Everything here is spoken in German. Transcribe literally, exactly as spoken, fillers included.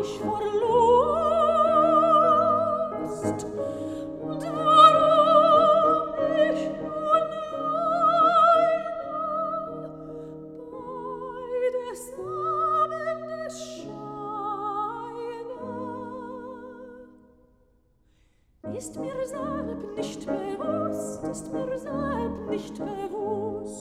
ich vor Lust, und warum ich nun weine bei des Abendes Scheine. Ist mir selbst nicht bewusst, ist mir selbst nicht bewusst,